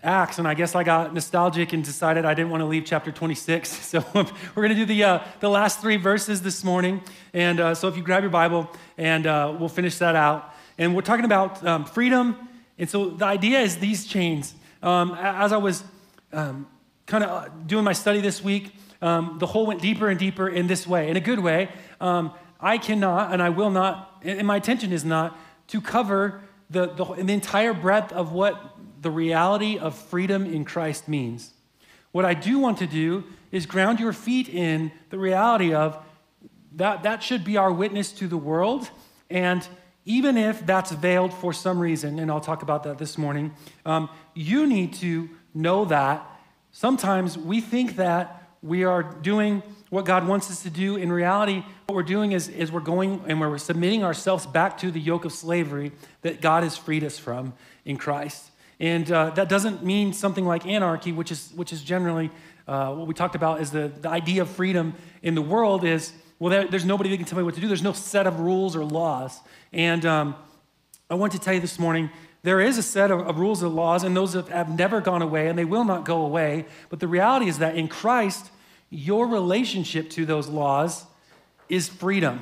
Acts, and I guess I got nostalgic and decided I didn't want to leave chapter 26. So we're going to do the last 3 verses this morning. And so if you grab your Bible, and we'll finish that out. And we're talking about freedom. And so the idea is these chains. As I was kind of doing my study this week, the hole went deeper and deeper in this way, in a good way. I cannot, and I will not, and my intention is not to cover the entire breadth of what the reality of freedom in Christ means. What I do want to do is ground your feet in the reality of that should be our witness to the world. And even if that's veiled for some reason, and I'll talk about that this morning, you need to know that sometimes we think that we are doing what God wants us to do. In reality, what we're doing is we're going and we're submitting ourselves back to the yoke of slavery that God has freed us from in Christ. And that doesn't mean something like anarchy, which is generally what we talked about is the idea of freedom in the world is, well, there's nobody that can tell me what to do. There's no set of rules or laws. And I want to tell you this morning, there is a set of rules and laws, and those have never gone away, and they will not go away. But the reality is that in Christ, your relationship to those laws is freedom.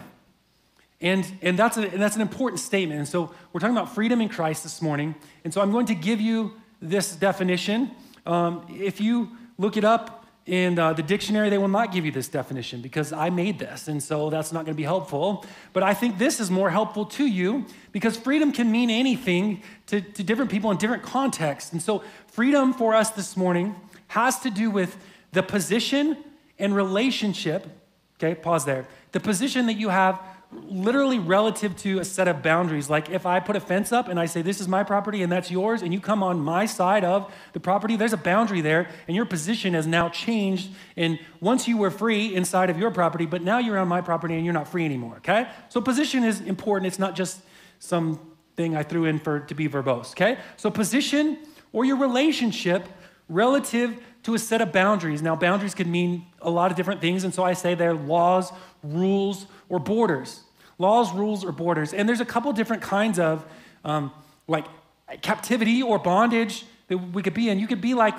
And that's an important statement. And so we're talking about freedom in Christ this morning. And so I'm going to give you this definition. If you look it up in the dictionary, they will not give you this definition because I made this. And so that's not going to be helpful. But I think this is more helpful to you because freedom can mean anything to different people in different contexts. And so freedom for us this morning has to do with the position and relationship. Okay, pause there. The position that you have literally relative to a set of boundaries. Like if I put a fence up and I say, this is my property and that's yours, and you come on my side of the property, there's a boundary there, and your position has now changed. And once you were free inside of your property, but now you're on my property and you're not free anymore, okay? So position is important. It's not just something I threw in to be verbose, okay? So position or your relationship relative to a set of boundaries. Now, boundaries could mean a lot of different things, and so I say they're laws, rules, or borders. Laws, rules, or borders. And there's a couple different kinds of like captivity or bondage that we could be in. You could be like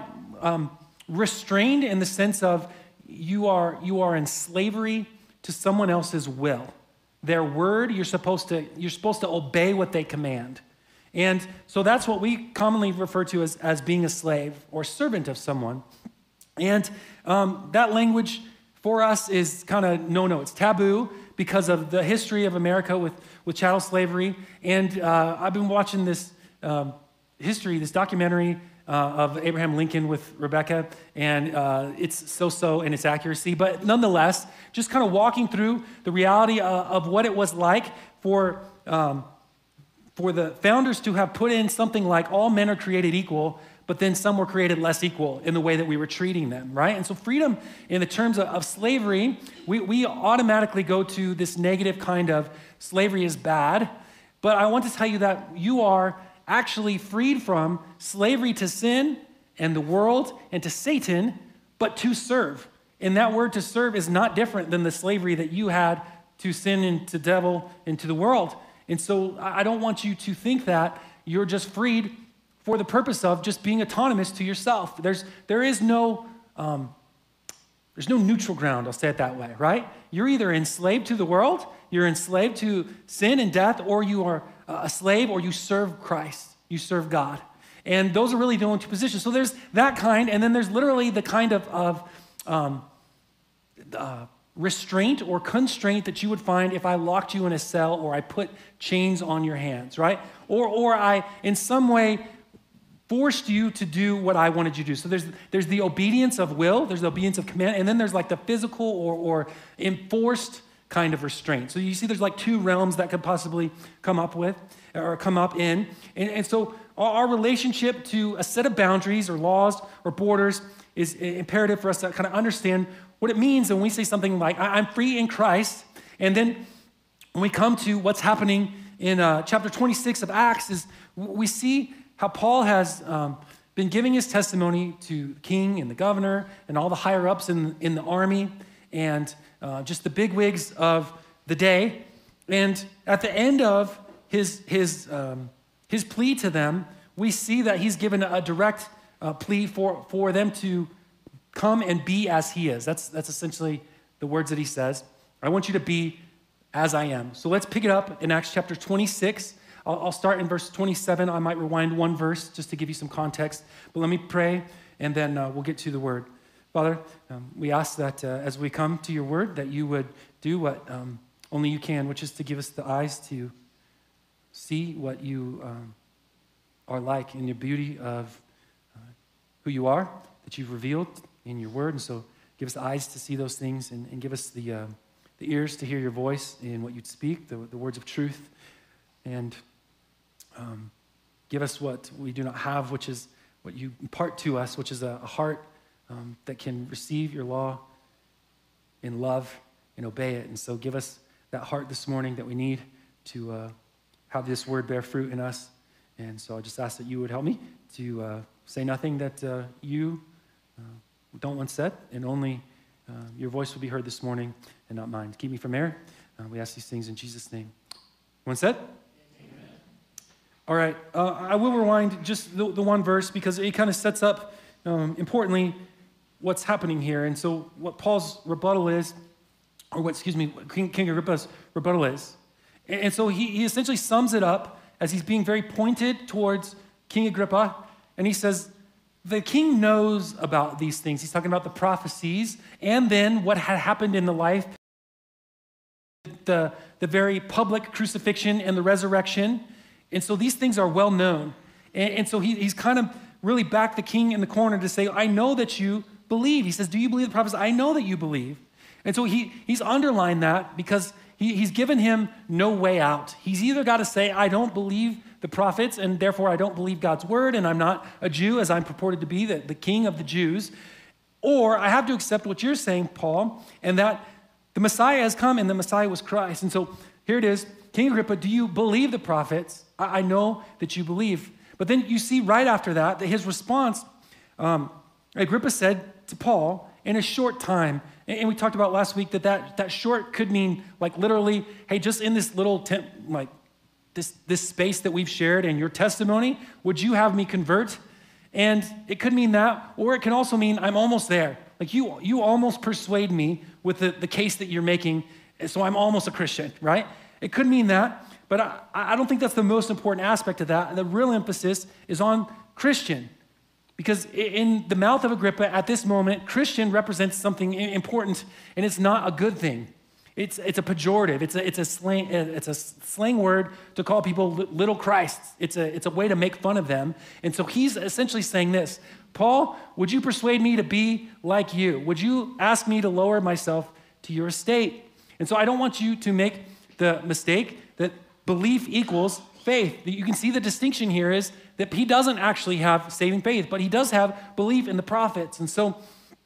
restrained in the sense of you are in slavery to someone else's will. Their word, you're supposed to obey what they command. And so that's what we commonly refer to as being a slave or servant of someone. And that language for us is kind of no. It's taboo because of the history of America with chattel slavery. And I've been watching this this documentary of Abraham Lincoln with Rebecca, and it's so in its accuracy. But nonetheless, just kind of walking through the reality of what it was like for the founders to have put in something like all men are created equal, but then some were created less equal in the way that we were treating them, right? And so freedom in the terms of slavery, we automatically go to this negative kind of slavery is bad. But I want to tell you that you are actually freed from slavery to sin and the world and to Satan, but to serve. And that word to serve is not different than the slavery that you had to sin and to devil and to the world. And so I don't want you to think that you're just freed for the purpose of just being autonomous to yourself. There's no neutral ground, I'll say it that way, right? You're either enslaved to the world, you're enslaved to sin and death, or you are a slave, or you serve Christ, you serve God. And those are really the only two positions. So there's that kind, and then there's literally the kind of restraint or constraint that you would find if I locked you in a cell or I put chains on your hands, right? Or I, in some way, forced you to do what I wanted you to do. So there's the obedience of will, there's the obedience of command, and then there's like the physical or enforced kind of restraint. So you see there's like 2 realms that could possibly come up in. And so our relationship to a set of boundaries or laws or borders is imperative for us to kind of understand what it means when we say something like, I'm free in Christ. And then when we come to what's happening in chapter 26 of Acts is we see how Paul has been giving his testimony to the king and the governor and all the higher ups in the army and just the bigwigs of the day. And at the end of his plea to them, we see that he's given a direct plea for them to come and be as he is. That's essentially the words that he says. I want you to be as I am. So let's pick it up in Acts chapter 26. I'll start in verse 27. I might rewind one verse just to give you some context. But let me pray, and then we'll get to the word. Father, we ask that as we come to your word, that you would do what only you can, which is to give us the eyes to see what you are like in your beauty of who you are, that you've revealed in your word. And so give us eyes to see those things, and give us the ears to hear your voice in what you'd speak, the words of truth. And give us what we do not have, which is what you impart to us, which is a heart that can receive your law in love and obey it. And so give us that heart this morning that we need to have this word bear fruit in us. And so I just ask that you would help me to say nothing that you don't want said, and only your voice will be heard this morning and not mine. Keep me from error. We ask these things in Jesus' name. One said? Amen. All right. I will rewind just the one verse because it kind of sets up, importantly, what's happening here. And so what Paul's rebuttal is, or what King Agrippa's rebuttal is. And so he essentially sums it up as he's being very pointed towards King Agrippa. And he says, the king knows about these things. He's talking about the prophecies and then what had happened in the life, the very public crucifixion and the resurrection. And so these things are well known. And so he's kind of really backed the king in the corner to say, I know that you believe. He says, do you believe the prophets? I know that you believe. And so he's underlined that because he's given him no way out. He's either got to say, I don't believe the prophets, and therefore I don't believe God's word, and I'm not a Jew as I'm purported to be, the king of the Jews, or I have to accept what you're saying, Paul, and that the Messiah has come and the Messiah was Christ. And so here it is, King Agrippa, do you believe the prophets? I know that you believe. But then you see right after that his response, Agrippa said to Paul, in a short time, and we talked about last week that short could mean like literally, hey, just in this little tent, like this space that we've shared and your testimony, would you have me convert? And it could mean that, or it can also mean I'm almost there. Like you almost persuade me with the case that you're making, so I'm almost a Christian, right? It could mean that, but I don't think that's the most important aspect of that. The real emphasis is on Christian. Because in the mouth of Agrippa at this moment, Christian represents something important, and it's not a good thing. It's a pejorative. It's a slang word to call people little Christs. It's a way to make fun of them. And so he's essentially saying this, Paul, would you persuade me to be like you? Would you ask me to lower myself to your estate? And so I don't want you to make the mistake that belief equals faith. You can see the distinction here is that he doesn't actually have saving faith, but he does have belief in the prophets. And so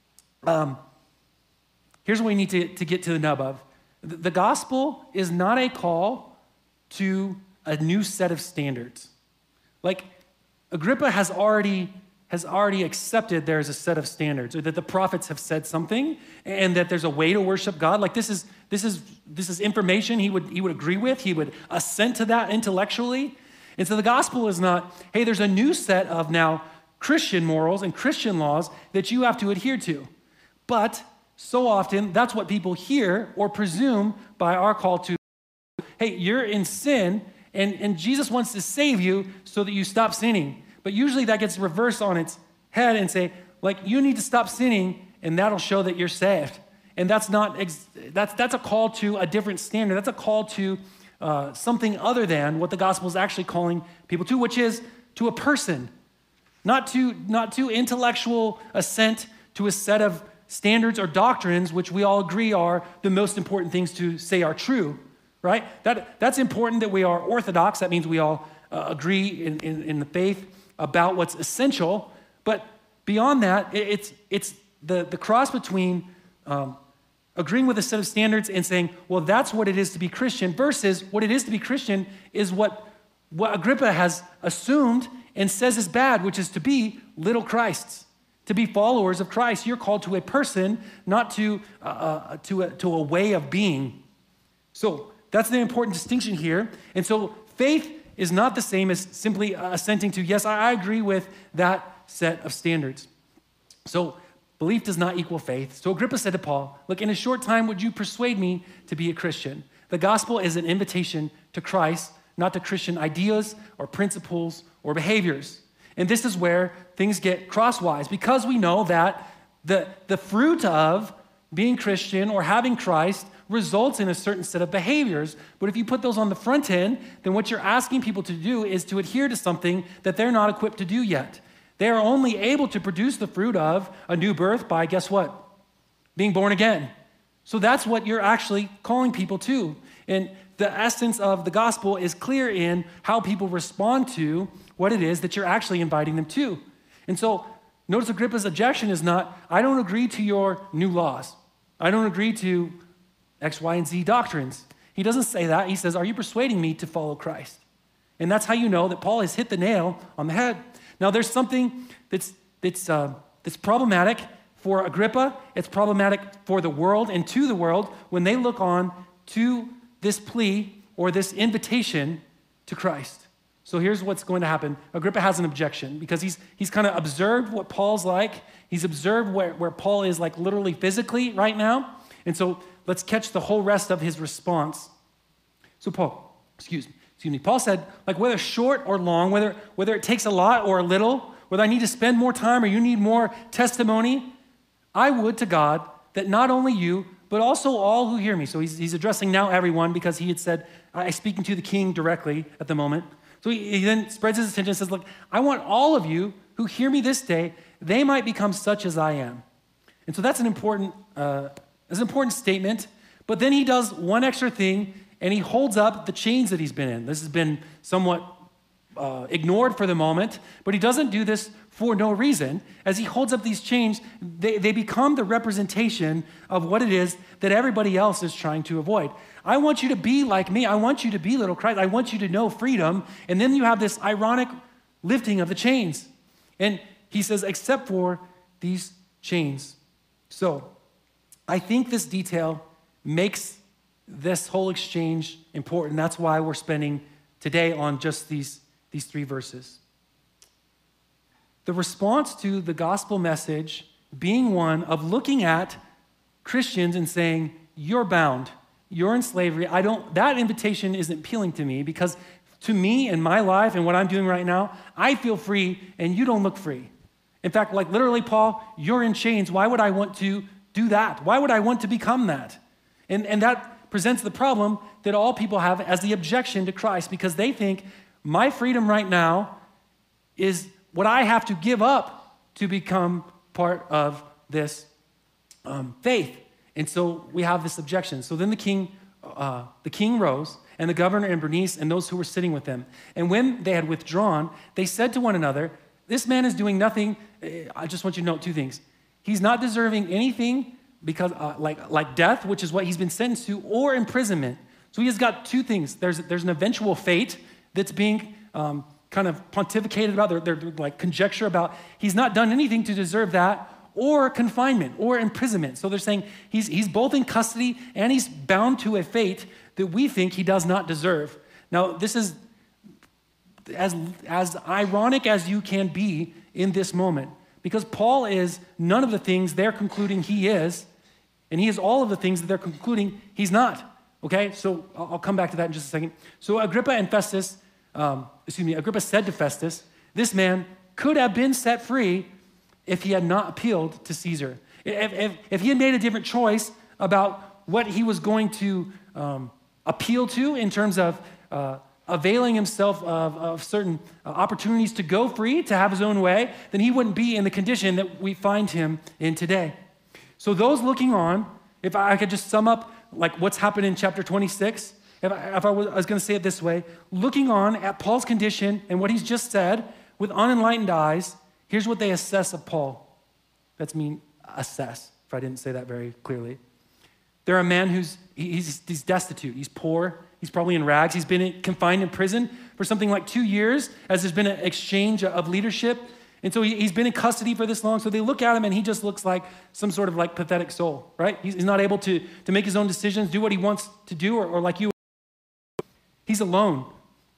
here's what we need to get to the nub of. The gospel is not a call to a new set of standards. Like Agrippa has already accepted there's a set of standards, or that the prophets have said something, and that there's a way to worship God. Like this is information he would agree with. He would assent to that intellectually. And so the gospel is not, hey, there's a new set of now Christian morals and Christian laws that you have to adhere to. But so often that's what people hear or presume by our call to, hey, you're in sin, and Jesus wants to save you so that you stop sinning. But usually that gets reversed on its head and say, like, you need to stop sinning, and that'll show that you're saved. And that's a call to a different standard. That's a call to something other than what the gospel is actually calling people to, which is to a person, not to intellectual assent to a set of standards or doctrines, which we all agree are the most important things to say are true, right? That's important that we are orthodox. That means we all agree in the faith about what's essential. But beyond that, it's the cross between agreeing with a set of standards and saying, well, that's what it is to be Christian, versus what it is to be Christian is what Agrippa has assumed and says is bad, which is to be little Christs. To be followers of Christ, you're called to a person, not to a way of being. So that's the important distinction here. And so faith is not the same as simply assenting to, yes, I agree with that set of standards. So belief does not equal faith. So Agrippa said to Paul, look, in a short time, would you persuade me to be a Christian? The gospel is an invitation to Christ, not to Christian ideas or principles or behaviors. And this is where things get crosswise, because we know that the fruit of being Christian or having Christ results in a certain set of behaviors. But if you put those on the front end, then what you're asking people to do is to adhere to something that they're not equipped to do yet. They are only able to produce the fruit of a new birth by, guess what? Being born again. So that's what you're actually calling people to. And the essence of the gospel is clear in how people respond to what it is that you're actually inviting them to. And so notice Agrippa's objection is not, I don't agree to your new laws. I don't agree to X, Y, and Z doctrines. He doesn't say that. He says, are you persuading me to follow Christ? And that's how you know that Paul has hit the nail on the head. Now, there's something that's problematic for Agrippa. It's problematic for the world and to the world when they look on to this plea or this invitation to Christ. So here's what's going to happen. Agrippa has an objection because he's kind of observed what Paul's like. He's observed where Paul is like literally physically right now. And so let's catch the whole rest of his response. So Paul said, like whether short or long, whether it takes a lot or a little, whether I need to spend more time or you need more testimony, I would to God that not only you, but also all who hear me. So he's addressing now everyone because he had said, I'm speaking to the king directly at the moment. So he then spreads his attention and says, look, I want all of you who hear me this day, they might become such as I am. And so that's an important statement. But then he does one extra thing, and he holds up the chains that he's been in. This has been somewhat ignored for the moment, but he doesn't do this for no reason. As he holds up these chains, they become the representation of what it is that everybody else is trying to avoid. I want you to be like me. I want you to be little Christ. I want you to know freedom. And then you have this ironic lifting of the chains. And he says, except for these chains. So I think this detail makes this whole exchange important. That's why we're spending today on just these three verses. The response to the gospel message being one of looking at Christians and saying, you're bound, you're in slavery. That invitation isn't appealing to me because to me in my life and what I'm doing right now, I feel free and you don't look free. In fact, like literally, Paul, you're in chains. Why would I want to do that? Why would I want to become that? And that presents the problem that all people have as the objection to Christ because they think my freedom right now is what I have to give up to become part of this faith. And so we have this objection. So then the king rose, and the governor and Bernice and those who were sitting with them. And when they had withdrawn, they said to one another, this man is doing nothing. I just want you to note two things. He's not deserving anything because like death, which is what he's been sentenced to, or imprisonment. So he has got two things. There's an eventual fate that's being kind of pontificated about. They're like conjecture about. He's not done anything to deserve that, or confinement, or imprisonment. So they're saying he's both in custody and he's bound to a fate that we think he does not deserve. Now, this is as ironic as you can be in this moment, because Paul is none of the things they're concluding he is, and he is all of the things that they're concluding he's not. Okay, so I'll come back to that in just a second. So Agrippa said to Festus, this man could have been set free if he had not appealed to Caesar. If he had made a different choice about what he was going to appeal to in terms of availing himself of certain opportunities to go free, to have his own way, then he wouldn't be in the condition that we find him in today. So those looking on, if I could just sum up like what's happened in chapter 26, if I was going to say it this way, looking on at Paul's condition and what he's just said with unenlightened eyes, here's what they assess of Paul. That's mean assess, if I didn't say that very clearly. They're a man he's destitute, he's poor, he's probably in rags, he's been confined in prison for something like 2 years as there's been an exchange of leadership. And so he's been in custody for this long. So they look at him and he just looks like some sort of like pathetic soul, right? He's not able to make his own decisions, do what he wants to do or like you. He's alone.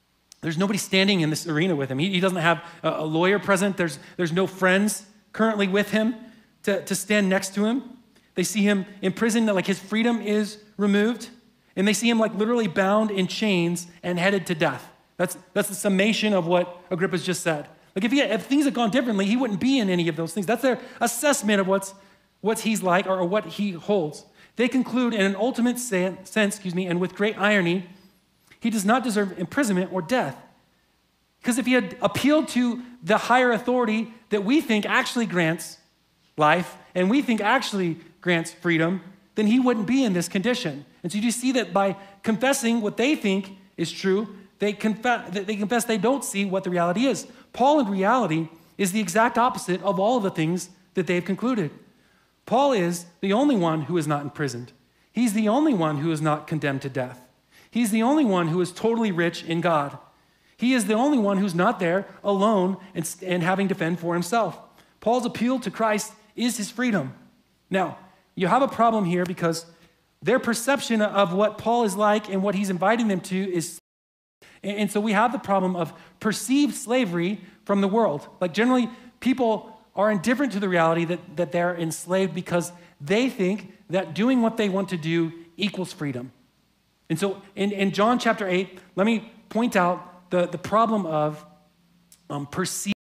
There's nobody standing in this arena with him. He doesn't have a lawyer present. There's no friends currently with him to stand next to him. They see him in prison, like his freedom is removed. And they see him like literally bound in chains and headed to death. That's the summation of what Agrippa's just said. Like if things had gone differently, he wouldn't be in any of those things. That's their assessment of what he's like or what he holds. They conclude in an ultimate sense, and with great irony, he does not deserve imprisonment or death. Because if he had appealed to the higher authority that we think actually grants life and we think actually grants freedom, then he wouldn't be in this condition. And so you see that by confessing what they think is true, they confess they don't see what the reality is. Paul, in reality, is the exact opposite of all of the things that they've concluded. Paul is the only one who is not imprisoned. He's the only one who is not condemned to death. He's the only one who is totally rich in God. He is the only one who's not there alone and having to fend for himself. Paul's appeal to Christ is his freedom. Now, you have a problem here because their perception of what Paul is like and what he's inviting them to is, and so we have the problem of perceived slavery from the world. Like generally, people are indifferent to the reality that they're enslaved because they think that doing what they want to do equals freedom. And so in John chapter 8, let me point out the problem of perceived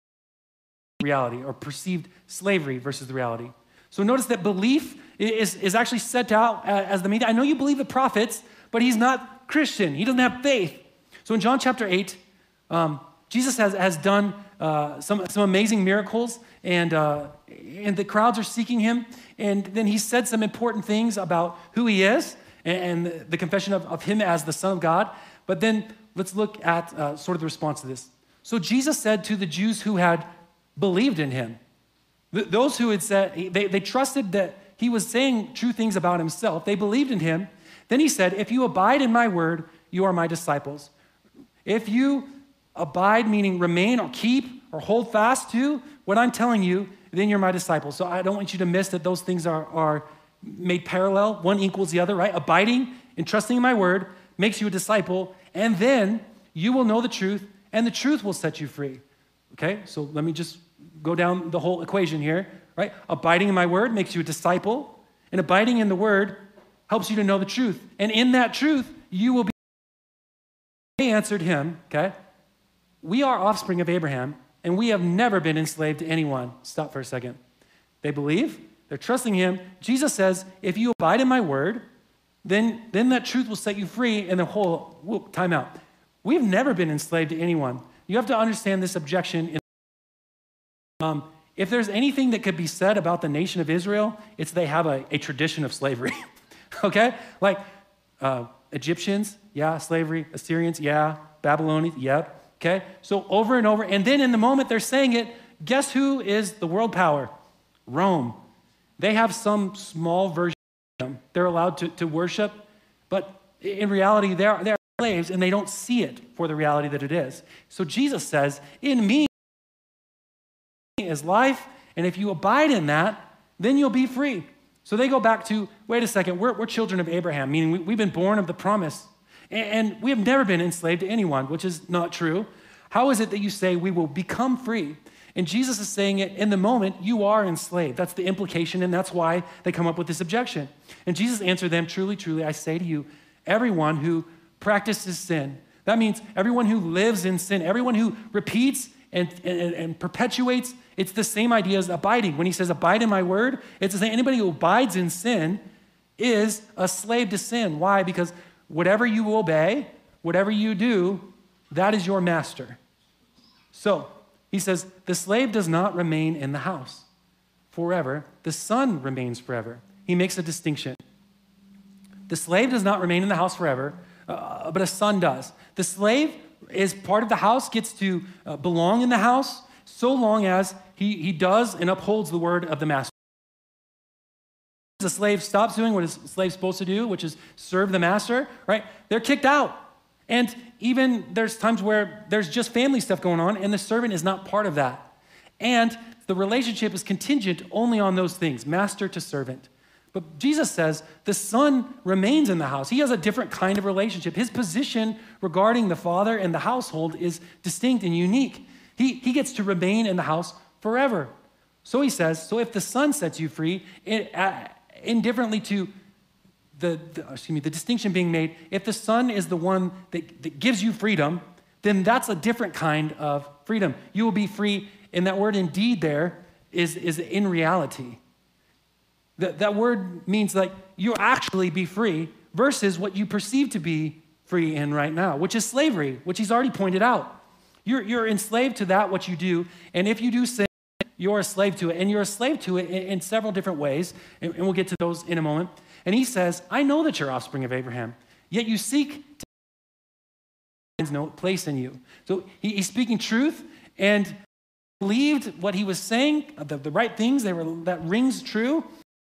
reality or perceived slavery versus the reality. So notice that belief is actually set out as the main. I know you believe the prophets, but he's not Christian. He doesn't have faith. So in John chapter 8, Jesus has done some amazing miracles, and the crowds are seeking him. And then he said some important things about who he is and the confession of him as the Son of God. But then let's look at sort of the response to this. So Jesus said to the Jews who had believed in him, those who had said, they trusted that he was saying true things about himself. They believed in him. Then he said, if you abide in my word, you are my disciples. If you abide, meaning remain or keep or hold fast to what I'm telling you, then you're my disciples. So I don't want you to miss that those things are made parallel. One equals the other, right? Abiding and trusting in my word makes you a disciple, and then you will know the truth, and the truth will set you free. Okay, so let me just go down the whole equation here, right? Abiding in my word makes you a disciple, and abiding in the word helps you to know the truth. And in that truth, you will be. They answered him, okay? We are offspring of Abraham, and we have never been enslaved to anyone. Stop for a second. They believe, they're trusting him. Jesus says, if you abide in my word, then that truth will set you free, and the whole, time out. We've never been enslaved to anyone. You have to understand this objection. If there's anything that could be said about the nation of Israel, it's they have a tradition of slavery, okay? Like Egyptians, yeah, slavery. Assyrians, yeah. Babylonians, yep, okay? So over and over, and then in the moment they're saying it, guess who is the world power? Rome. They have some small version of them. They're allowed to worship, but in reality, they're slaves, and they don't see it for the reality that it is. So Jesus says, in me is life, and if you abide in that, then you'll be free. So they go back to, wait a second, we're children of Abraham, meaning we've been born of the promise, and we have never been enslaved to anyone, which is not true. How is it that you say we will become free? And Jesus is saying it in the moment, you are enslaved. That's the implication, and that's why they come up with this objection. And Jesus answered them, truly, truly, I say to you, everyone who practices sin, that means everyone who lives in sin, everyone who repeats and perpetuates, it's the same idea as abiding. When he says abide in my word, it's the same. Anybody who abides in sin is a slave to sin. Why? Because whatever you obey, whatever you do, that is your master. So he says, the slave does not remain in the house forever. The son remains forever. He makes a distinction. The slave does not remain in the house forever, but a son does. The slave is part of the house, gets to belong in the house so long as he does and upholds the word of the master. The slave stops doing what a slave's supposed to do, which is serve the master, right? They're kicked out. And even there's times where there's just family stuff going on, and the servant is not part of that. And the relationship is contingent only on those things, master to servant. But Jesus says the Son remains in the house. He has a different kind of relationship. His position regarding the Father and the household is distinct and unique. He gets to remain in the house forever. So he says, so if the Son sets you free, indifferently to the distinction being made, if the Son is the one that gives you freedom, then that's a different kind of freedom. You will be free, and that word indeed there is in reality. That word means like you'll actually be free versus what you perceive to be free in right now, which is slavery, which he's already pointed out. You're enslaved to that, what you do, and if you do sin, you're a slave to it, and you're a slave to it in several different ways, and we'll get to those in a moment. And he says, I know that you're offspring of Abraham, yet you seek to have no place in you. So he's speaking truth, and believed what he was saying, the right things, that rings true,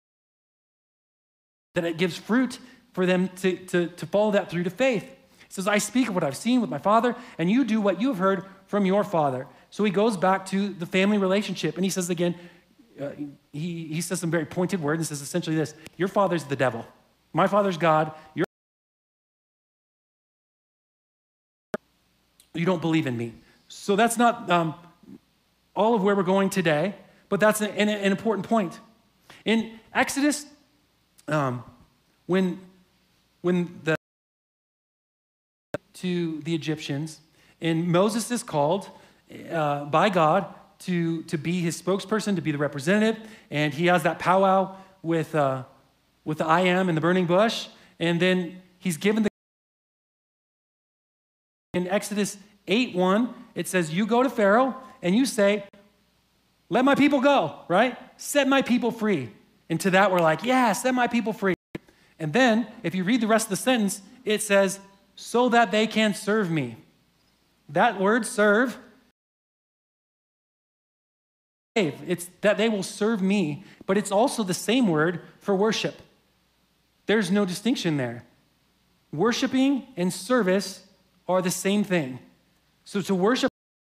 that it gives fruit for them to follow that through to faith. He says, I speak of what I've seen with my father, and you do what you have heard from your father. So he goes back to the family relationship, and he says again, he says some very pointed words, and says essentially this: your father's the devil, my father's God, you don't believe in me. So that's not all of where we're going today, but that's an important point. In Exodus, when to the Egyptians, and Moses is called by God to be his spokesperson, to be the representative, and he has that powwow with the I am and the burning bush, and then he's given in Exodus 8:1, it says, you go to Pharaoh and you say, let my people go, right? Set my people free. And to that we're like, yeah, set my people free. And then if you read the rest of the sentence, it says, so that they can serve me. That word serve, it's that they will serve me, but it's also the same word for worship. There's no distinction there. Worshiping and service are the same thing. So to worship,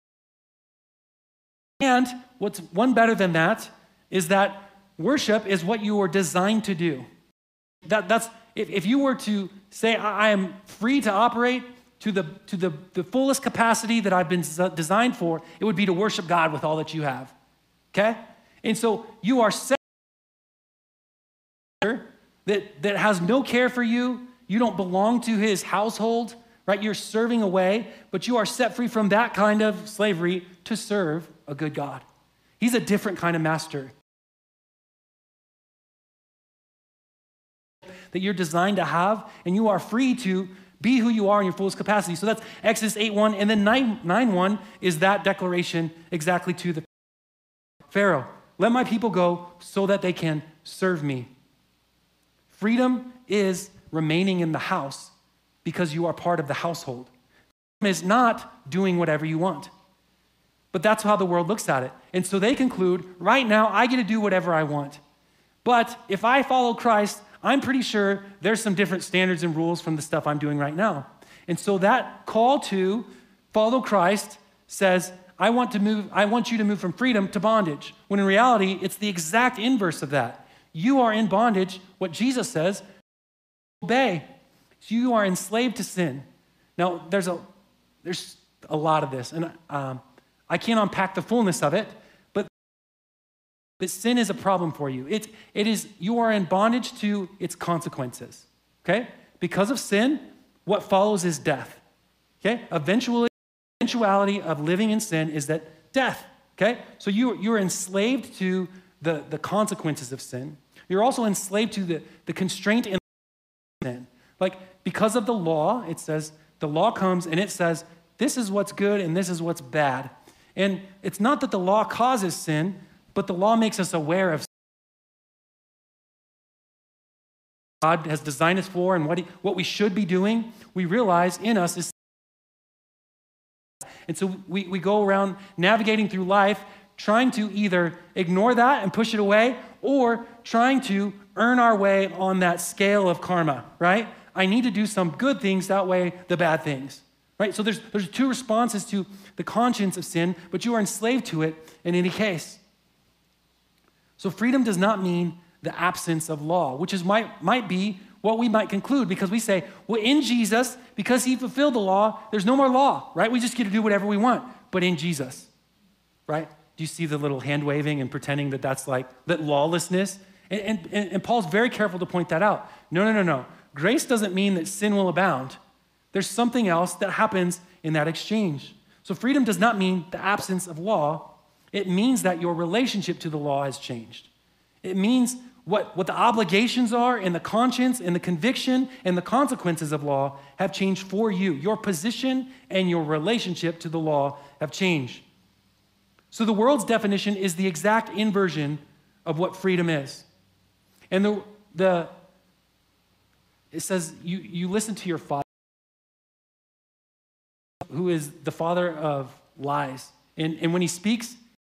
and what's one better than that is that worship is what you were designed to do. That's if you were to say, I am free to operate to the fullest capacity that I've been designed for, it would be to worship God with all that you have. Okay? And so you are set that has no care for you. You don't belong to his household, right? You're serving away, but you are set free from that kind of slavery to serve a good God. He's a different kind of master that you're designed to have, and you are free to be who you are in your fullest capacity. So that's Exodus 8:1, and then 9:1 is that declaration exactly to the Pharaoh. Let my people go so that they can serve me. Freedom is remaining in the house because you are part of the household. Freedom is not doing whatever you want. But that's how the world looks at it. And so they conclude, right now, I get to do whatever I want. But if I follow Christ, I'm pretty sure there's some different standards and rules from the stuff I'm doing right now. And so that call to follow Christ says, I want you to move from freedom to bondage. When in reality, it's the exact inverse of that. You are in bondage, what Jesus says, obey. So you are enslaved to sin. Now, there's a lot of this, and I can't unpack the fullness of it, but sin is a problem for you. You are in bondage to its consequences, okay? Because of sin, what follows is death, okay? Eventuality of living in sin is that death, okay? So you're enslaved to the consequences of sin. You're also enslaved to the constraint in sin. Like, because of the law, it says, the law comes and it says, this is what's good and this is what's bad. And it's not that the law causes sin, but the law makes us aware of sin. God has designed us for and what we should be doing, we realize in us is sin. And so we go around navigating through life trying to either ignore that and push it away or trying to earn our way on that scale of karma, right? I need to do some good things to outweigh the bad things, right? So there's two responses to the conscience of sin, but you are enslaved to it in any case. So freedom does not mean the absence of law, which is might be what we might conclude because we say, well, in Jesus, because he fulfilled the law, there's no more law, right? We just get to do whatever we want, but in Jesus, right? Do you see the little hand waving and pretending that that's like that lawlessness? And Paul's very careful to point that out. No. Grace doesn't mean that sin will abound. There's something else that happens in that exchange. So freedom does not mean the absence of law. It means that your relationship to the law has changed. It means what the obligations are and the conscience and the conviction and the consequences of law have changed for you. Your position and your relationship to the law have changed. So the world's definition is the exact inversion of what freedom is. And it says, you listen to your father, who is the father of lies. And when he speaks,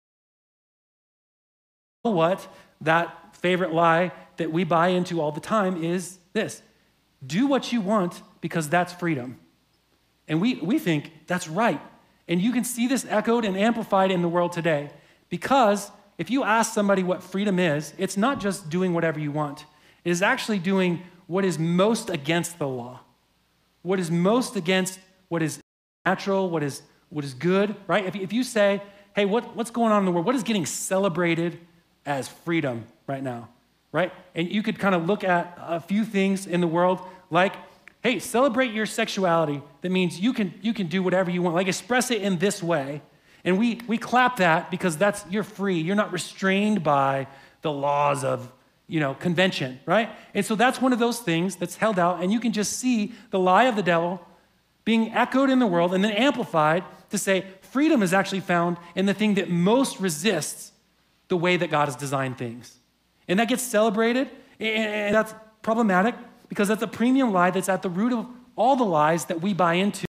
what that favorite lie that we buy into all the time is this: do what you want because that's freedom. And we think that's right. And you can see this echoed and amplified in the world today, because if you ask somebody what freedom is, it's not just doing whatever you want. It is actually doing what is most against the law, what is most against what is natural, what is good, right? If you say, hey, what's going on in the world? What is getting celebrated as freedom right now, right? And you could kind of look at a few things in the world like, hey, celebrate your sexuality. That means you can do whatever you want, like express it in this way. And we clap that because you're free. You're not restrained by the laws of, convention, right? And so that's one of those things that's held out, and you can just see the lie of the devil being echoed in the world and then amplified to say freedom is actually found in the thing that most resists the way that God has designed things. And that gets celebrated, and that's problematic because that's a premium lie that's at the root of all the lies that we buy into.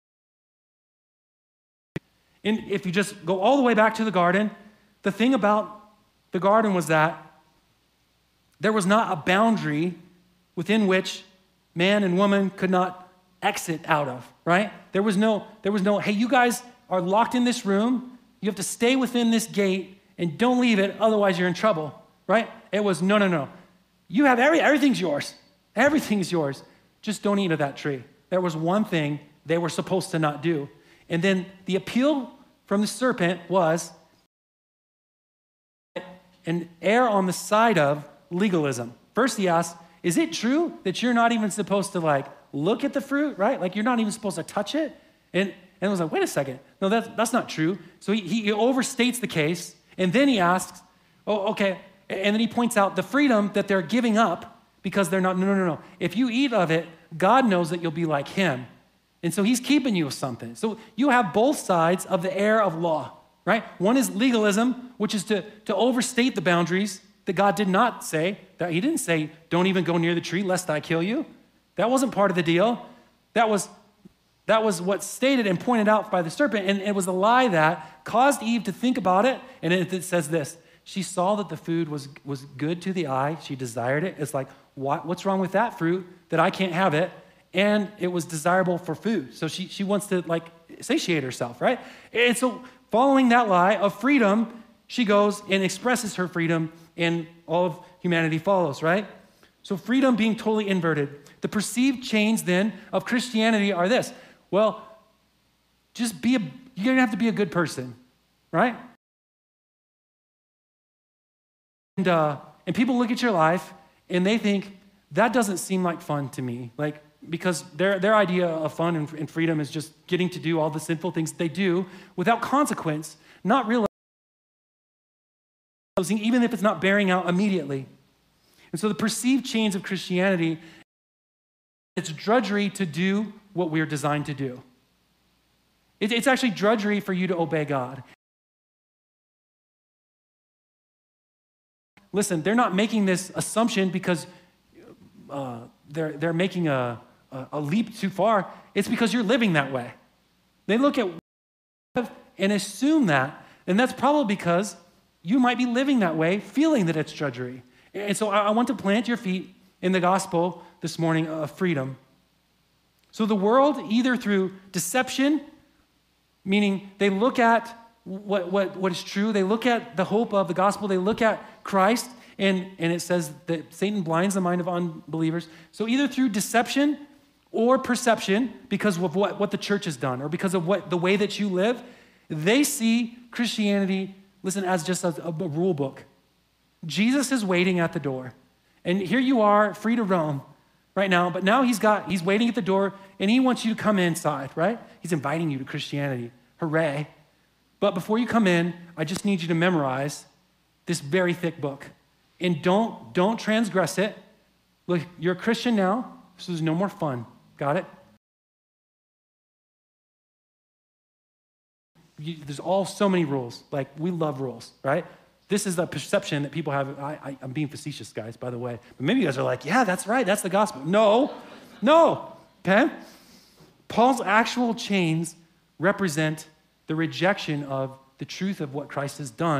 And if you just go all the way back to the garden, the thing about the garden was that there was not a boundary within which man and woman could not exit out of, right? There was no, hey, you guys are locked in this room. You have to stay within this gate and don't leave it, otherwise you're in trouble, right? It was, no. You have everything's yours. Everything's yours. Just don't eat of that tree. There was one thing they were supposed to not do. And then the appeal from the serpent was an err on the side of legalism. First he asked, is it true that you're not even supposed to look at the fruit, right? Like you're not even supposed to touch it? And I was like, wait a second. No, that's not true. So he overstates the case. And then he asks, oh, okay. And then he points out the freedom that they're giving up because they're not, no. If you eat of it, God knows that you'll be like him. And so he's keeping you with something. So you have both sides of the error of law, right? One is legalism, which is to overstate the boundaries that God did not say. That he didn't say, don't even go near the tree lest I kill you. That wasn't part of the deal. That was what's stated and pointed out by the serpent, and it was a lie that caused Eve to think about it, and it says this: she saw that the food was good to the eye, she desired it. It's like, what's wrong with that fruit that I can't have it? And it was desirable for food. So she wants to satiate herself, right? And so following that lie of freedom, she goes and expresses her freedom, and all of humanity follows, right? So freedom being totally inverted. The perceived chains then of Christianity are this: well, you're gonna have to be a good person, right? And people look at your life and they think, that doesn't seem like fun to me. Because their idea of fun and freedom is just getting to do all the sinful things they do without consequence, not realizing, even if it's not bearing out immediately. And so the perceived chains of Christianity, it's drudgery to do what we're designed to do. It's actually drudgery for you to obey God. Listen, they're not making this assumption because they're making a leap too far. It's because you're living that way. They look at and assume that, and that's probably because you might be living that way, feeling that it's drudgery. And so I want to plant your feet in the gospel this morning of freedom. So the world, either through deception, meaning they look at what is true, they look at the hope of the gospel, they look at Christ, And it says that Satan blinds the mind of unbelievers. So either through deception or perception, because of what the church has done, or because of the way that you live, they see Christianity, listen, as just a rule book. Jesus is waiting at the door. And here you are, free to roam right now, but now he's waiting at the door, and he wants you to come inside, right? He's inviting you to Christianity. Hooray. But before you come in, I just need you to memorize this very thick book. And don't transgress it. Look, you're a Christian now, so there's no more fun. Got it? There's so many rules. Like, we love rules, right? This is the perception that people have. I'm being facetious, guys, by the way. But maybe you guys are like, yeah, that's right. That's the gospel. No, okay? Paul's actual chains represent the rejection of the truth of what Christ has done.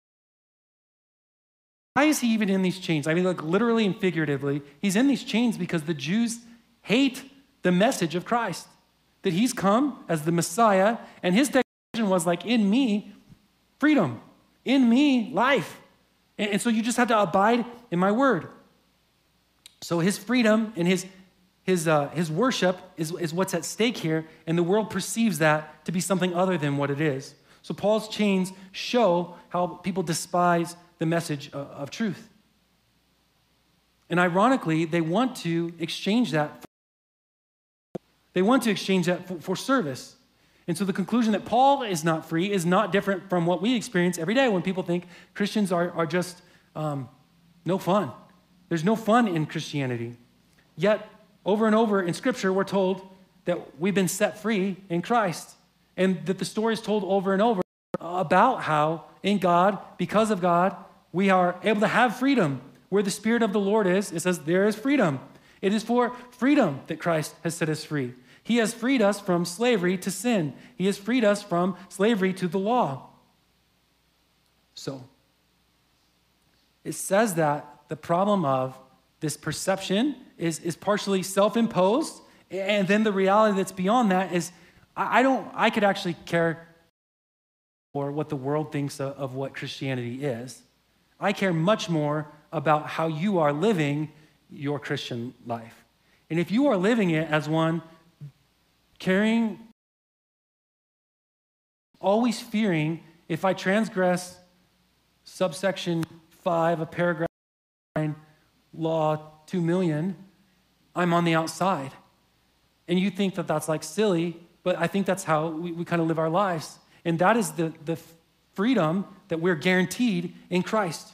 Why is he even in these chains? I mean, like, literally and figuratively, he's in these chains because the Jews hate the message of Christ, that he's come as the Messiah, and his declaration was like, in me, freedom. In me, life. And so you just have to abide in my word. So his freedom and his worship is what's at stake here, and the world perceives that to be something other than what it is. So Paul's chains show how people despise the message of truth. And ironically, they want to exchange that. They want to exchange that for service. And so the conclusion that Paul is not free is not different from what we experience every day when people think Christians are just no fun. There's no fun in Christianity. Yet, over and over in Scripture, we're told that we've been set free in Christ, and that the story is told over and over about how in God, because of God, we are able to have freedom. Where the Spirit of the Lord is, it says there is freedom. It is for freedom that Christ has set us free. He has freed us from slavery to sin. He has freed us from slavery to the law. So, it says that the problem of this perception is partially self-imposed, and then the reality that's beyond that is I could actually care for what the world thinks of what Christianity is. I care much more about how you are living your Christian life. And if you are living it as one carrying, always fearing, if I transgress subsection 5 of paragraph 9, law 2 million, I'm on the outside. And you think that that's like silly, but I think that's how we kind of live our lives. And that is the freedom that we're guaranteed in Christ.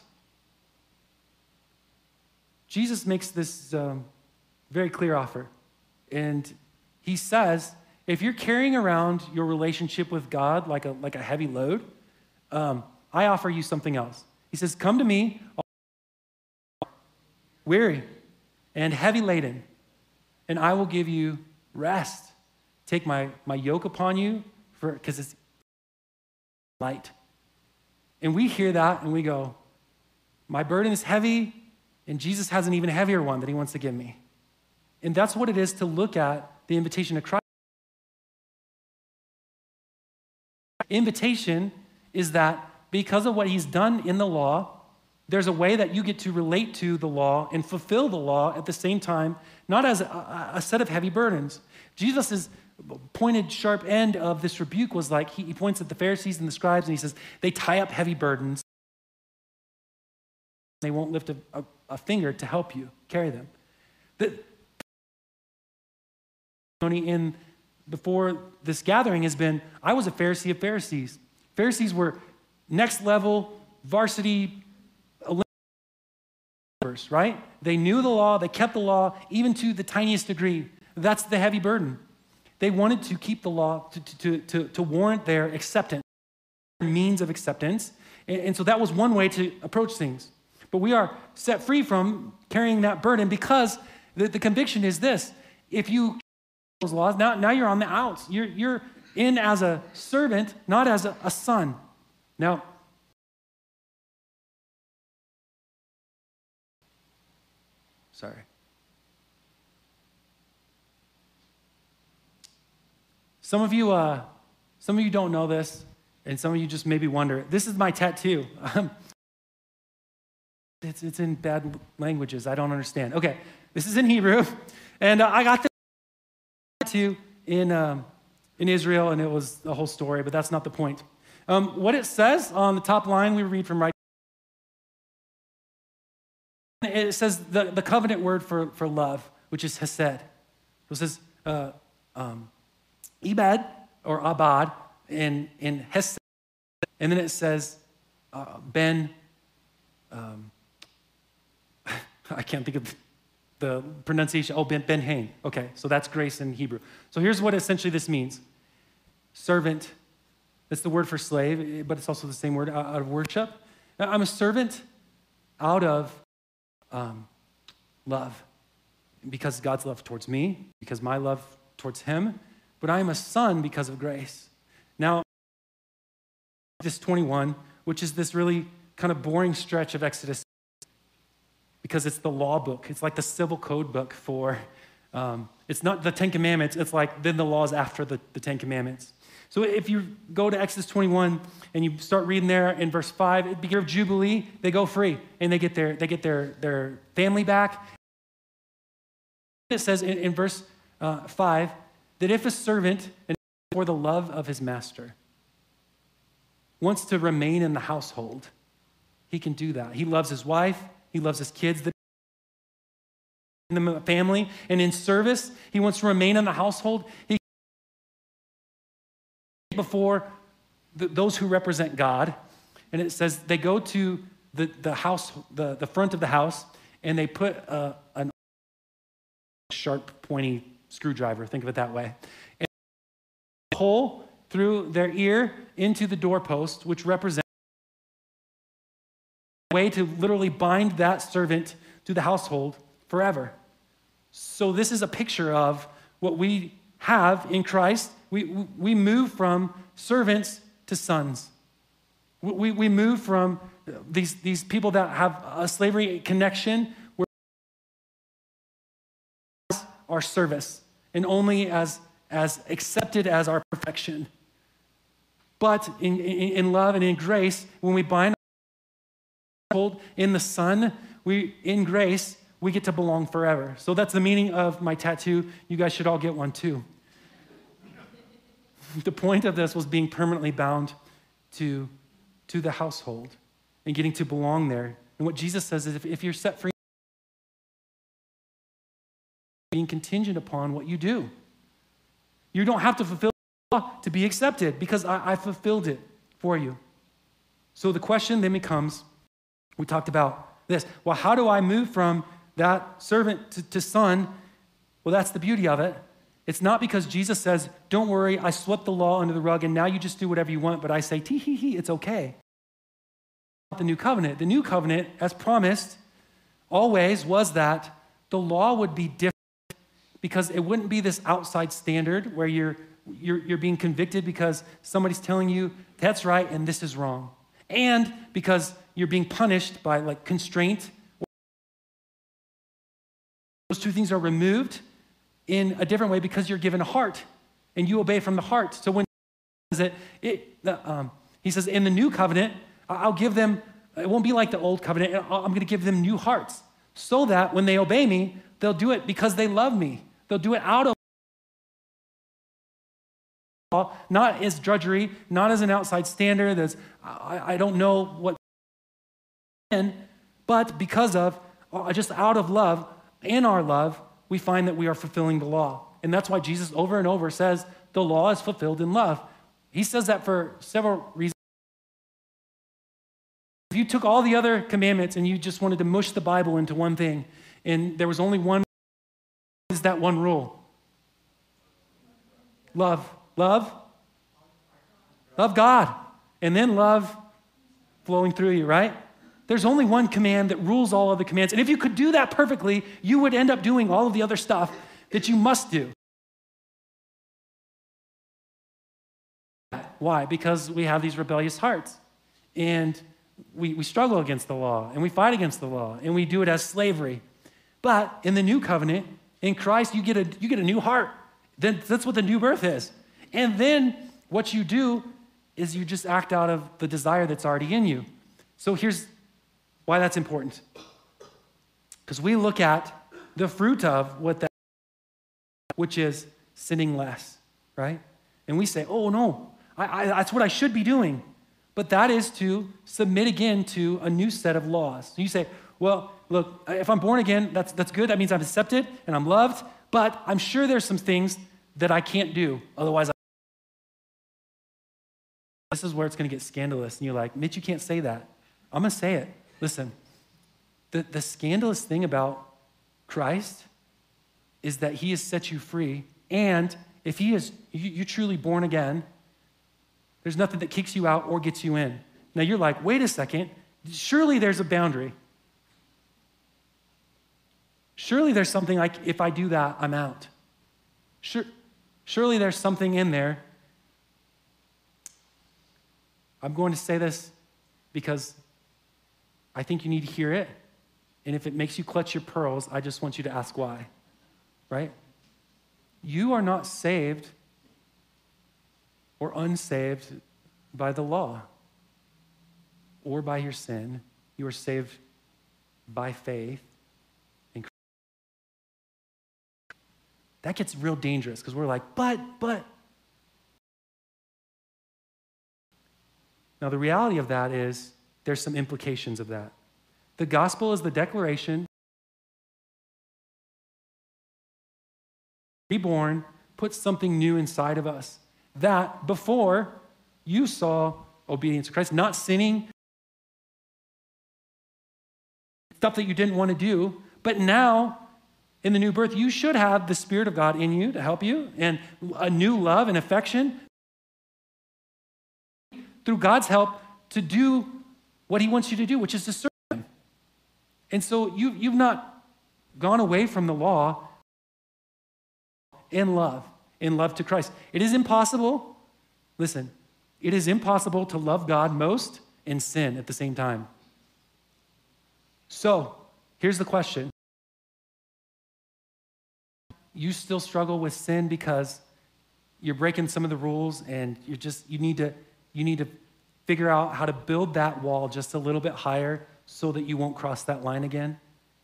Jesus makes this very clear offer. And he says, if you're carrying around your relationship with God like a heavy load, I offer you something else. He says, come to me, weary and heavy laden, and I will give you rest. Take my yoke upon you, because it's light. And we hear that and we go, my burden is heavy, and Jesus has an even heavier one that he wants to give me. And that's what it is to look at the invitation of Christ. Invitation is that because of what he's done in the law, there's a way that you get to relate to the law and fulfill the law at the same time, not as a set of heavy burdens. Jesus' pointed sharp end of this rebuke was like, he points at the Pharisees and the scribes and he says, they tie up heavy burdens. They won't lift a finger to help you carry them. The in before this gathering has been, I was a Pharisee of Pharisees. Pharisees were next level varsity right? They knew the law, they kept the law, even to the tiniest degree. That's the heavy burden. They wanted to keep the law to warrant their acceptance, means of acceptance. And so that was one way to approach things. But we are set free from carrying that burden because the conviction is this. If you those laws, now you're on the outs. You're in as a servant, not as a son. Now, sorry. Some of you don't know this, and some of you just maybe wonder. This is my tattoo. It's in bad languages. I don't understand. Okay, this is in Hebrew. And I got this too in Israel, and it was the whole story, but that's not the point. What it says on the top line, we read from right. It says the covenant word for love, which is hesed. So it says ibad or abad in hesed. And then it says ben, I can't think of the pronunciation. Oh, ben hain. Okay, so that's grace in Hebrew. So here's what essentially this means. Servant, that's the word for slave, but it's also the same word, out of worship. I'm a servant out of love, because God's love towards me, because my love towards him, but I am a son because of grace. Now, this 21, which is this really kind of boring stretch of Exodus, because it's the law book. It's like the civil code book for, it's not the Ten Commandments, it's like then the laws after the Ten Commandments. So if you go to Exodus 21 and you start reading there in verse 5, at the year of Jubilee, they go free and they get their family back. It says in verse 5 that if a servant, for the love of his master, wants to remain in the household, he can do that. He loves his wife, he loves his kids, in the family, and in service, he wants to remain in the household. He before those who represent God, and it says they go to the house, the front of the house, and they put a sharp, pointy screwdriver, think of it that way, and a hole through their ear into the doorpost, which represents a way to literally bind that servant to the household forever. So this is a picture of what we have in Christ. We move from servants to sons. We move from these people that have a slavery connection where our service and only as accepted as our perfection. But in love and in grace, when we bind hold in the Son, in grace, we get to belong forever. So that's the meaning of my tattoo. You guys should all get one too. The point of this was being permanently bound to the household and getting to belong there. And what Jesus says is if you're set free, being contingent upon what you do. You don't have to fulfill the law to be accepted because I fulfilled it for you. So the question then becomes, we talked about this. Well, how do I move from that servant to son? Well, that's the beauty of it. It's not because Jesus says, don't worry, I swept the law under the rug and now you just do whatever you want, but I say, tee-hee-hee, it's okay. The new covenant, as promised, always was that the law would be different because it wouldn't be this outside standard where you're being convicted because somebody's telling you that's right and this is wrong. And because you're being punished by like constraint. Those two things are removed in a different way because you're given a heart and you obey from the heart. So when he says, in the new covenant, I'll give them, it won't be like the old covenant, I'm going to give them new hearts so that when they obey me, they'll do it because they love me. They'll do it out of not as drudgery, not as an outside standard, as I don't know what, but because of, just out of love, in our love, we find that we are fulfilling the law. And that's why Jesus over and over says the law is fulfilled in love. He says that for several reasons. If you took all the other commandments and you just wanted to mush the Bible into one thing, and there was only one, is that one rule? Love God, and then love flowing through you, right? There's only one command that rules all of the commands. And if you could do that perfectly, you would end up doing all of the other stuff that you must do. Why? Because we have these rebellious hearts. And we struggle against the law, and we fight against the law, and we do it as slavery. But in the new covenant, in Christ, you get a new heart. That's what the new birth is. And then what you do is you just act out of the desire that's already in you. So here's why that's important. Because we look at the fruit of what that, which is sinning less, right? And we say, oh no, that's what I should be doing. But that is to submit again to a new set of laws. So you say, well, look, if I'm born again, that's good. That means I'm accepted and I'm loved. But I'm sure there's some things that I can't do. Otherwise, this is where it's going to get scandalous. And you're like, Mitch, you can't say that. I'm going to say it. Listen, the scandalous thing about Christ is that he has set you free. And if he is, you're truly born again, there's nothing that kicks you out or gets you in. Now you're like, wait a second, surely there's a boundary. Surely there's something like, if I do that, I'm out. Surely there's something in there. I'm going to say this because I think you need to hear it. And if it makes you clutch your pearls, I just want you to ask why, right? You are not saved or unsaved by the law or by your sin. You are saved by faith in Christ. That gets real dangerous because we're like, but. Now, the reality of that is there's some implications of that. The gospel is the declaration, reborn, puts something new inside of us that before you saw obedience to Christ, not sinning, stuff that you didn't want to do, but now in the new birth, you should have the Spirit of God in you to help you and a new love and affection through God's help to do what he wants you to do, which is to serve him. And so you've not gone away from the law in love to Christ. It is impossible, listen, it is impossible to love God most and sin at the same time. So here's the question. You still struggle with sin because you're breaking some of the rules and you need to figure out how to build that wall just a little bit higher so that you won't cross that line again.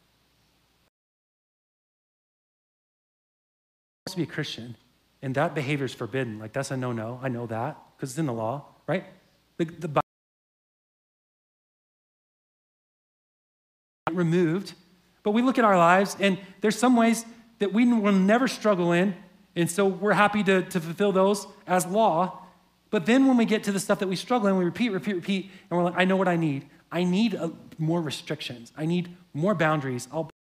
To be a Christian, and that behavior is forbidden. Like, that's a no-no. I know that because it's in the law, right? The Bible removed, but we look at our lives, and there's some ways that we will never struggle in, and so we're happy to fulfill those as law. But then when we get to the stuff that we struggle in, we repeat, and we're like, I know what I need. I need more restrictions. I need more boundaries.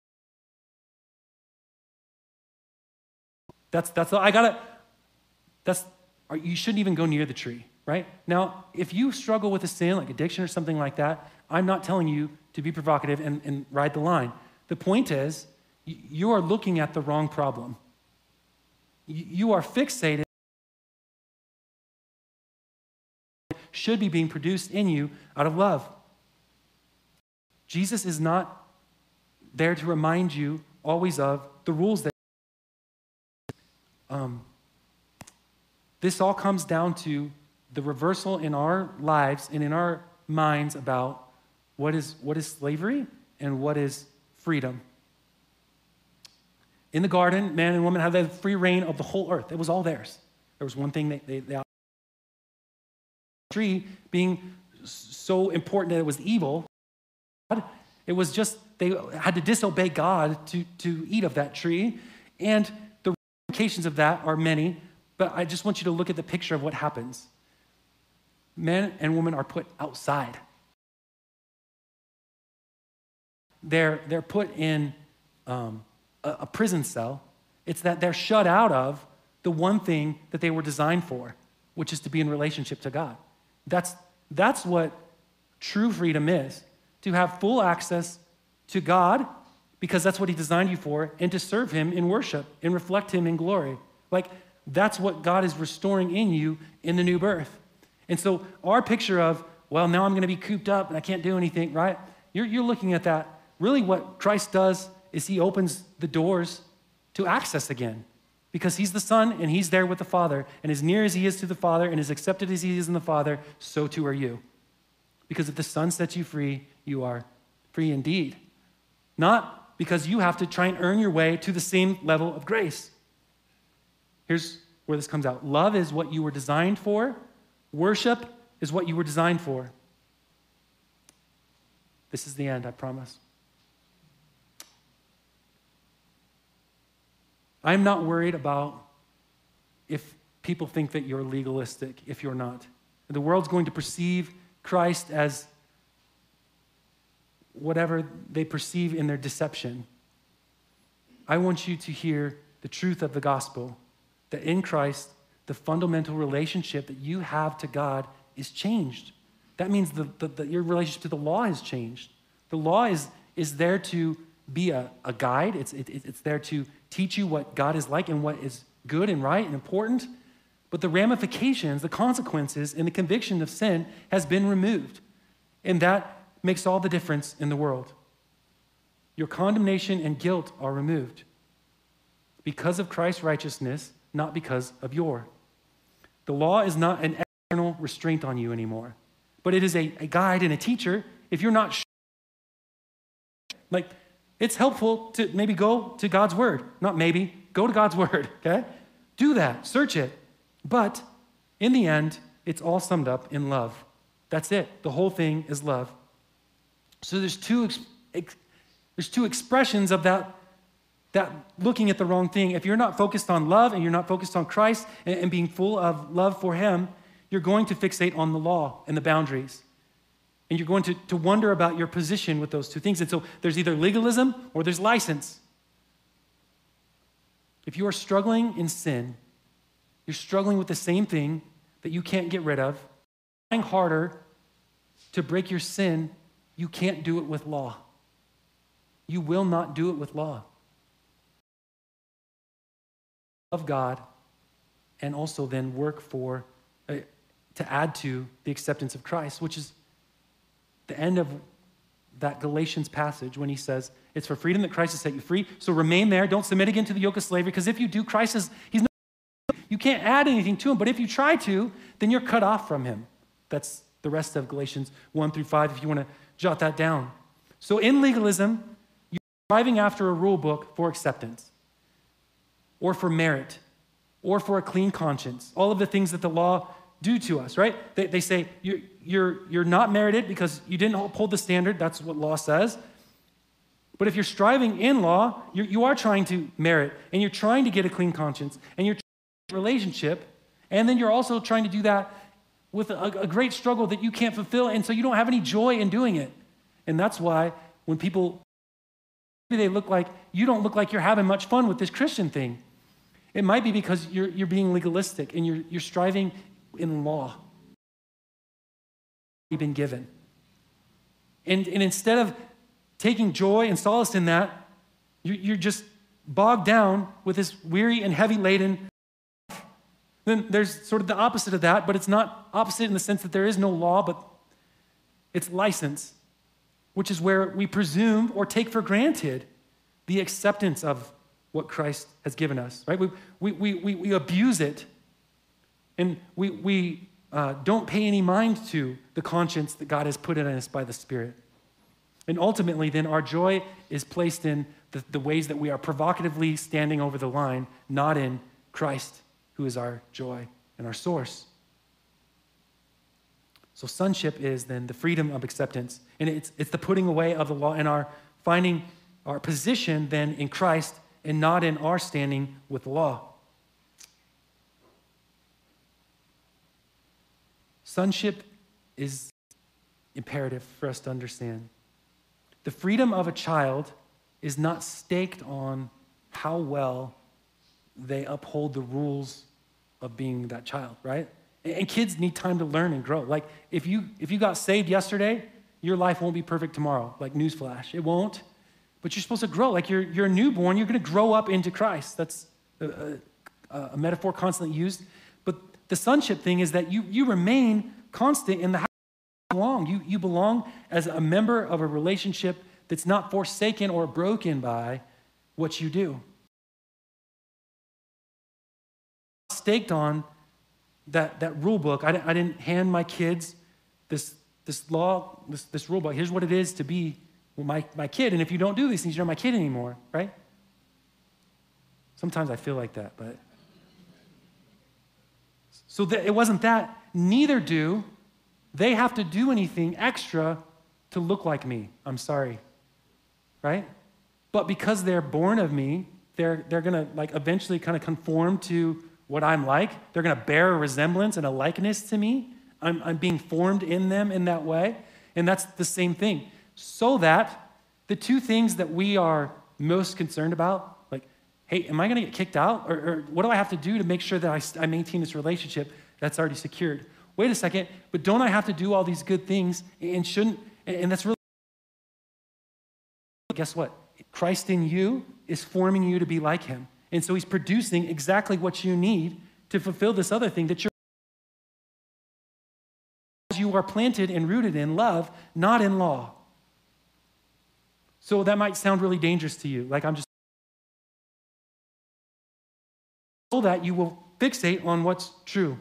You shouldn't even go near the tree, right? Now, if you struggle with a sin like addiction or something like that, I'm not telling you to be provocative and ride the line. The point is, you are looking at the wrong problem. You are fixated. Should be being produced in you out of love. Jesus is not there to remind you always of the rules that this all comes down to the reversal in our lives and in our minds about what is slavery and what is freedom. In the garden, man and woman had the free reign of the whole earth. It was all theirs. There was one thing they tree being so important that it was evil. It was just they had to disobey God to eat of that tree. And the ramifications of that are many, but I just want you to look at the picture of what happens. Men and women are put outside. They're put in a prison cell. It's that they're shut out of the one thing that they were designed for, which is to be in relationship to God. That's what true freedom is, to have full access to God because that's what he designed you for, and to serve him in worship and reflect him in glory. Like, that's what God is restoring in you in the new birth. And so our picture of, well, now I'm going to be cooped up and I can't do anything, right? You're looking at that. Really what Christ does is he opens the doors to access again. Because he's the Son and he's there with the Father. And as near as he is to the Father and as accepted as he is in the Father, so too are you. Because if the Son sets you free, you are free indeed. Not because you have to try and earn your way to the same level of grace. Here's where this comes out. Love is what you were designed for. Worship is what you were designed for. This is the end, I promise. I'm not worried about if people think that you're legalistic, if you're not. The world's going to perceive Christ as whatever they perceive in their deception. I want you to hear the truth of the gospel, that in Christ, the fundamental relationship that you have to God is changed. That means that your relationship to the law has changed. The law is there to be a guide. It's there to teach you what God is like and what is good and right and important. But the ramifications, the consequences, and the conviction of sin has been removed. And that makes all the difference in the world. Your condemnation and guilt are removed because of Christ's righteousness, not because of your. The law is not an external restraint on you anymore, but it is a guide and a teacher. If you're not sure, it's helpful to maybe go to God's word. Not maybe, go to God's word, okay? Do that, search it. But in the end, it's all summed up in love. That's it. The whole thing is love. So there's two expressions of that looking at the wrong thing. If you're not focused on love and you're not focused on Christ and being full of love for him, you're going to fixate on the law and the boundaries. And you're going to wonder about your position with those two things. And so there's either legalism or there's license. If you are struggling in sin, you're struggling with the same thing that you can't get rid of, trying harder to break your sin, you can't do it with law. You will not do it with law. Of God, and also then work to add to the acceptance of Christ, which is the end of that Galatians passage when he says, it's for freedom that Christ has set you free, so remain there, don't submit again to the yoke of slavery, because if you do, he's not, you can't add anything to him, but if you try to, then you're cut off from him. That's the rest of Galatians 1-5, if you want to jot that down. So in legalism, you're striving after a rule book for acceptance, or for merit, or for a clean conscience, all of the things that the law do to us, right? They say you're not merited because you didn't uphold the standard. That's what law says. But if you're striving in law, you are trying to merit, and you're trying to get a clean conscience, and you're trying to get a relationship, and then you're also trying to do that with a great struggle that you can't fulfill, and so you don't have any joy in doing it. And that's why when people, they look like, you don't look like you're having much fun with this Christian thing. It might be because you're being legalistic, and you're striving in law you've been given. And instead of taking joy and solace in that, you're just bogged down with this weary and heavy laden. Then there's sort of the opposite of that, but it's not opposite in the sense that there is no law, but it's license, which is where we presume or take for granted the acceptance of what Christ has given us, right? We abuse it, and we don't pay any mind to the conscience that God has put in us by the Spirit. And ultimately, then, our joy is placed in the ways that we are provocatively standing over the line, not in Christ, who is our joy and our source. So sonship is then the freedom of acceptance. And it's the putting away of the law and our finding our position then in Christ and not in our standing with the law. Sonship is imperative for us to understand. The freedom of a child is not staked on how well they uphold the rules of being that child, right? And kids need time to learn and grow. Like if you got saved yesterday, your life won't be perfect tomorrow. Like newsflash, it won't. But you're supposed to grow. Like you're a newborn, you're going to grow up into Christ. That's a metaphor constantly used. But the sonship thing is that you remain constant in the house you belong. You belong as a member of a relationship that's not forsaken or broken by what you do. Staked on that rule book. I didn't hand my kids this law, this rule book. Here's what it is to be my kid, and if you don't do these things, you're not my kid anymore, right? Sometimes I feel like that, but. So it wasn't that. Neither do they have to do anything extra to look like me. I'm sorry, right? But because they're born of me, they're going to like eventually kind of conform to what I'm like. They're going to bear a resemblance and a likeness to me. I'm being formed in them in that way. And that's the same thing. So that the two things that we are most concerned about, like, hey, am I going to get kicked out? Or what do I have to do to make sure that I maintain this relationship that's already secured? Wait a second, but don't I have to do all these good things and shouldn't, and that's really, guess what? Christ in you is forming you to be like him. And so he's producing exactly what you need to fulfill this other thing that you are planted and rooted in love, not in law. So that might sound really dangerous to you. Like I'm just, so that you will fixate on what's true.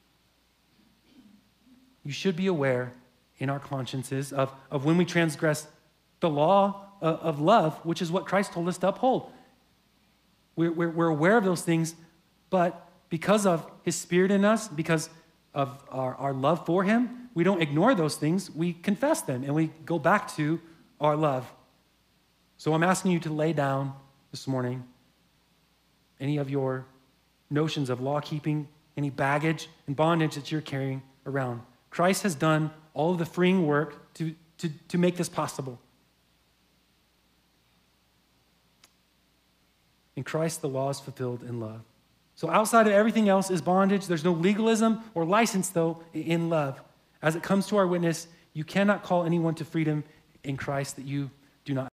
You should be aware in our consciences of when we transgress the law of love, which is what Christ told us to uphold. We're aware of those things, but because of his Spirit in us, because of our love for him, we don't ignore those things. We confess them, and we go back to our love. So I'm asking you to lay down this morning any of your notions of law keeping, any baggage and bondage that you're carrying around. Christ has done all of the freeing work to make this possible. In Christ, the law is fulfilled in love. So outside of everything else is bondage. There's no legalism or license, though, in love. As it comes to our witness, you cannot call anyone to freedom in Christ that you do not.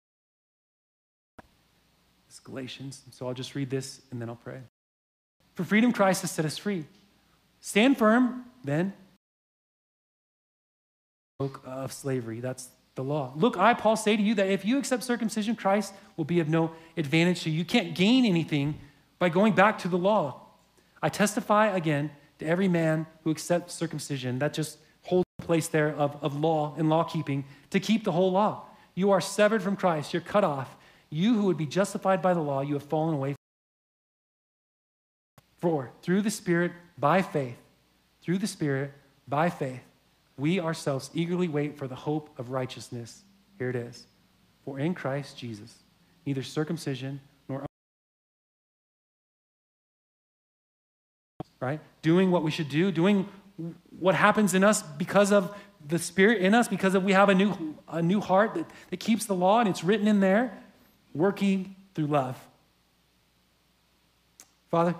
It's Galatians. So I'll just read this and then I'll pray. For freedom, Christ has set us free. Stand firm, then, of slavery. That's the law. Look, I, Paul, say to you that if you accept circumcision, Christ will be of no advantage to you. You can't gain anything by going back to the law. I testify again to every man who accepts circumcision. That just holds the place there of law and law keeping to keep the whole law. You are severed from Christ. You're cut off. You who would be justified by the law, you have fallen away. For through the Spirit, by faith, through the Spirit, by faith, we ourselves eagerly wait for the hope of righteousness. Here it is. For in Christ Jesus, neither circumcision nor right? Doing what we should do, doing what happens in us because of the Spirit in us, because we have a new heart that keeps the law, and it's written in there, working through love. Father,